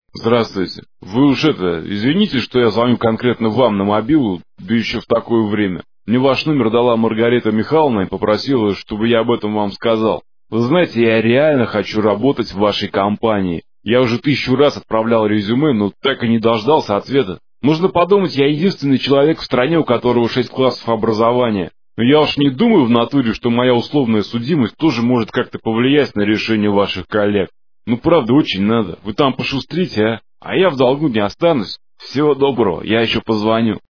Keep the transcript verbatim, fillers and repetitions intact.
Здравствуйте. Вы уж это, извините, что я звоню конкретно вам на мобилу, да еще в такое время. Мне ваш номер дала Маргарита Михайловна и попросила, чтобы я об этом вам сказал. Вы знаете, я реально хочу работать в вашей компании. Я уже тысячу раз отправлял резюме, но так и не дождался ответа. Можно подумать, я единственный человек в стране, у которого шесть классов образования. Но я уж не думаю в натуре, что моя условная судимость тоже может как-то повлиять на решение ваших коллег. Ну, правда, очень надо. Вы там пошустрите, а? А я в долгу не останусь. Всего доброго, я еще позвоню.